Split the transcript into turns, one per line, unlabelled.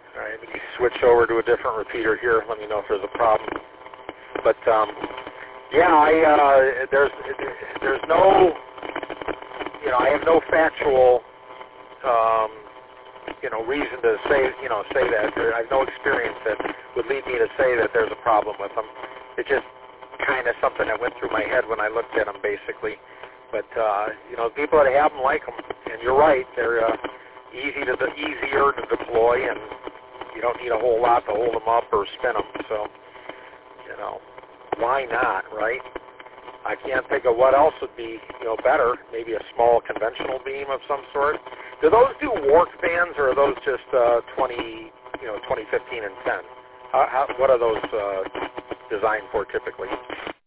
All right, let me switch over to a different repeater here. Let me know if there's a problem. But yeah, there's no, I have no factual, reason to say that. I have no experience that would lead me to say that there's a problem with them. It's just kind of something that went through my head when I looked at them, basically. But people that have them like them, and you're right, they're easier to deploy, and you don't need a whole lot to hold them up or spin them. So, why not, right? I can't think of what else would be, better. Maybe a small conventional beam of some sort. Do those do warp fans, or are those just 20, 20, 15, and 10? What are those designed for typically?